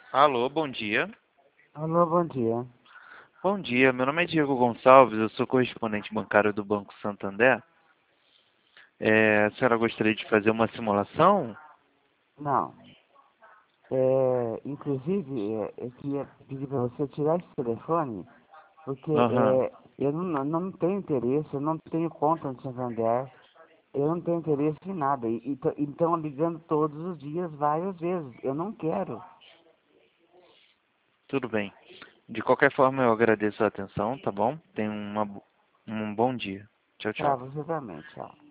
Alô, bom dia. Alô, bom dia. Bom dia, meu nome é Diego Gonçalves, eu sou correspondente bancário do Banco Santander. A senhora gostaria de fazer uma simulação? Não, inclusive, eu queria pedir para você tirar esse telefone, porque Aham, eu não tenho interesse, eu não tenho conta no Santander, eu não tenho interesse em nada. E estão ligando todos os dias, várias vezes. Eu não quero. tudo bem. De qualquer forma, eu agradeço a atenção, tá bom? Um bom dia. Tchau, Tá, tchau. você também, tchau.